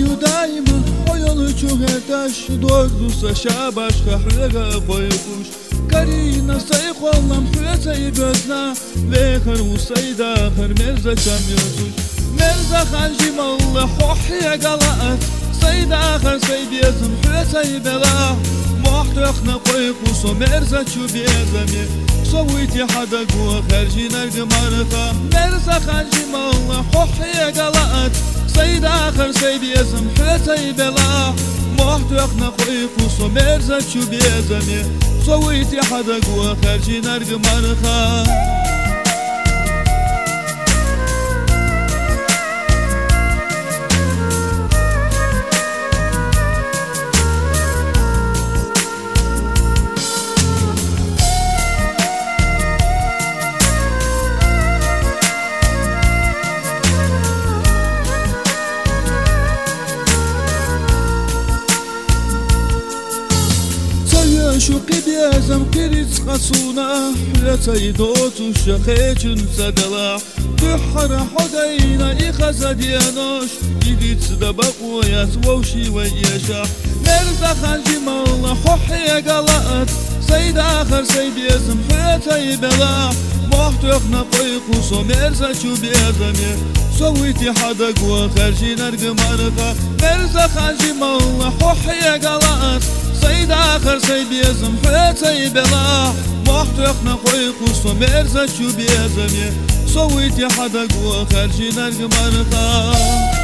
دايما حيال جهدش دوغدوسا شابش خحلقا بيخوش كارينا سيخ والله محيطي بزنا بيخر وسيدا خر مرزا كم يزوش مرزا خانجي مالله حوحي قلقت سيدا خر سيبيزم محيطي بلا محتقنا قيقوسو مرزا شو بيزمي صويتي حدا قوة خارجي نرق مرخا مرزا خانجي مالله حوحي قلقت سيد آخر سيبيزم حيتي بلا محتقنا قيقوسو مرزا شو بيزمي صويتي حدا قوة خارجي نرق مرخا شوقي بيزم كريت خصونا حلتي دوت وشخيج سدلا بحر حدينا إخذ ديانوش يديت دبق ويسووشي ويشا مرزا خانجي مالله حوحي قلقت سيد آخر سيد يزم حلتي بلا محتقنا قيقوسو مرزا شو بيزمي سويتي حدا قوة خارجي نرق مرقا مرزا خانجي مالله حوحي قلقت سيد آخر سيبيزم حيتي بلا محتقنا قيقوسو مرزا شو بيزمي سويتي حدا قوة خارجي نرق مرقا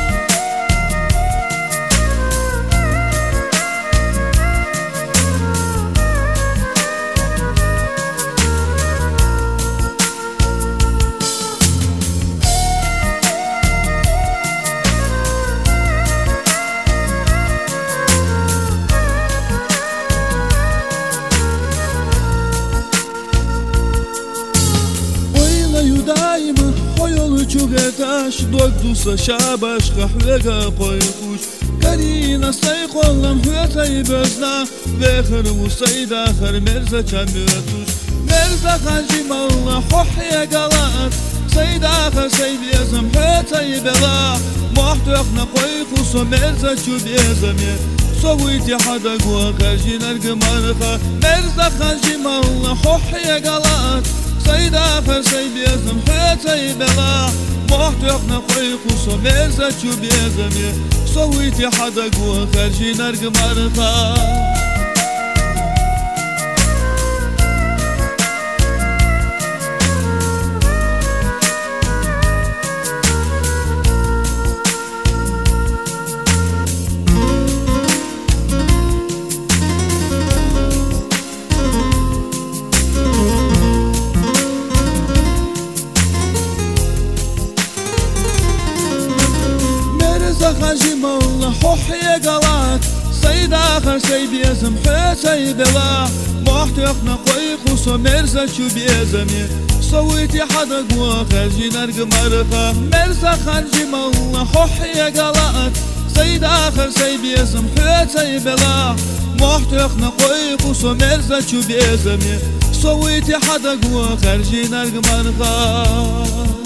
دايما حيال جهدش دوغدوسا شابش خحلقا بيخوش كارينا سيخ والله محيطي بزنا بيخر وسيد آخر مرزا كم يتوش مرزا خانجي مالله حوحي قلقت سيد آخر سيد يزم حيطي بلا محتقنا قيقوسو مرزا شو بيزمي سويتي حدا قوة خارجي نرق مرخا مرزا خانجي مالله حوحي قلقت سيد آخر سيبيزم حيتي بلا محتقنا قيقوسو مرزا شو بيزمي سويتي حدا قوة خارجي نرق مرخا خانجي مالله حوحي قلقت سيد آخر سيبيزم حيتي بلا محتقنا قيقوسو مرزا شو بيزمي سويتي حدا قوة خارجي نرق مرخا مرزا خانجي مالله حوحي قلقت سيد آخر سيبيزم حيتي بلا محتقنا قيقوسو مرزا شو بيزمي سويتي حدا قوة خارجي نرق مرخا